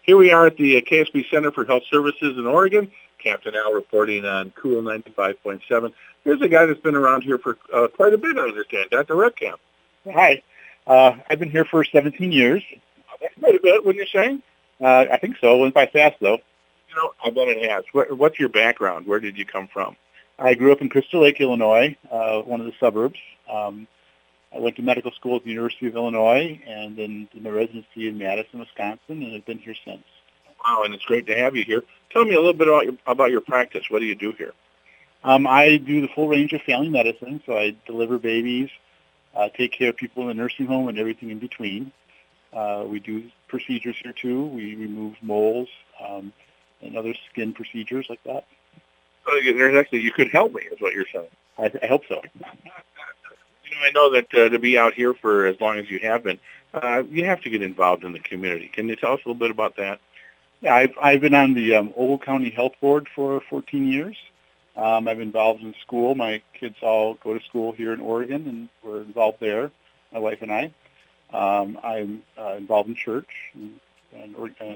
Here we are at the KSB Center for Health Services in Oregon. Captain Al reporting on Cool 95.7. Here's a guy that's been around here for quite a bit, I understand, Dr. Redcamp. Hi. I've been here for 17 years. That's quite a bit, wouldn't you say? I think so. Went by fast, though. You know, I bet it has. What's your background? Where did you come from? I grew up in Crystal Lake, Illinois, one of the suburbs. I went to medical school at the University of Illinois and then did my residency in Madison, Wisconsin, and I've been here since. Wow, and it's great to have you here. Tell me a little bit about your practice. What do you do here? I do the full range of family medicine, so I deliver babies, take care of people in the nursing home and everything in between. We do procedures here, too. We remove moles and other skin procedures like that. There's actually, you could help me, is what you're saying. I hope so. I know that to be out here for as long as you have been, you have to get involved in the community. Can you tell us a little bit about that? Yeah, I've been on the Ogle County Health Board for 14 years. I'm involved in school. My kids all go to school here in Oregon, and we're involved there, my wife and I. I'm involved in church and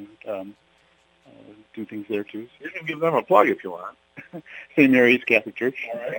do things there, too. You can give them a plug if you want. St. Mary's Catholic Church. All right.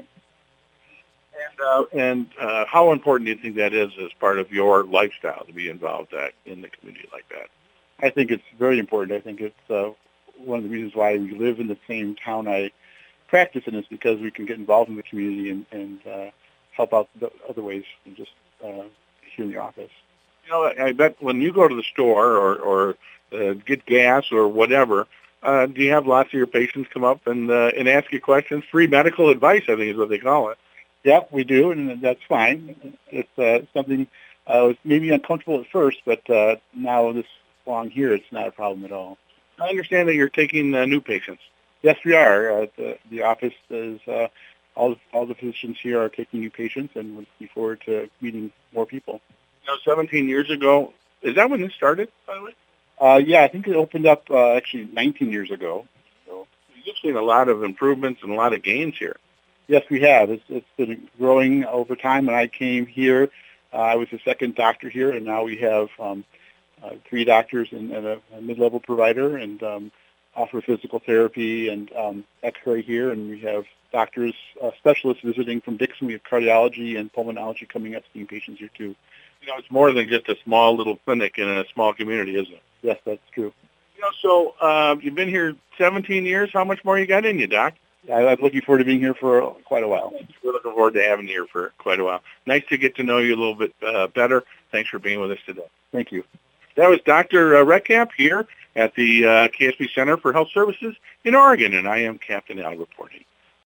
And how important do you think that is as part of your lifestyle to be involved in the community like that? I think it's very important. I think it's one of the reasons why we live in the same town I practice in is because we can get involved in the community and help out the other ways than just here in the office. You know, I bet when you go to the store or get gas or whatever, do you have lots of your patients come up and ask you questions? Free medical advice, I think is what they call it. Yeah, we do, and that's fine. It's something was maybe uncomfortable at first, but now this long here, it's not a problem at all. I understand that you're taking new patients. Yes, we are. The office is all the physicians here are taking new patients, and we're looking forward to meeting more people. You know, 17 years ago, is that when this started, by the way? Yeah, I think it opened up actually 19 years ago. So you've seen a lot of improvements and a lot of gains here. Yes, we have. It's been growing over time. When I came here, I was the second doctor here, and now we have 3 doctors and a mid-level provider, and offer physical therapy and X-ray here, and we have doctors, specialists visiting from Dixon. We have cardiology and pulmonology coming up, seeing patients here too. You know, it's more than just a small little clinic in a small community, isn't it? Yes, that's true. You know, so you've been here 17 years. How much more you got in you, Doc? I'm looking forward to being here for quite a while. We're looking forward to having you here for quite a while. Nice to get to know you a little bit better. Thanks for being with us today. Thank you. That was Dr. Redcamp here at the KSB Center for Health Services in Oregon, and I am Captain Al reporting.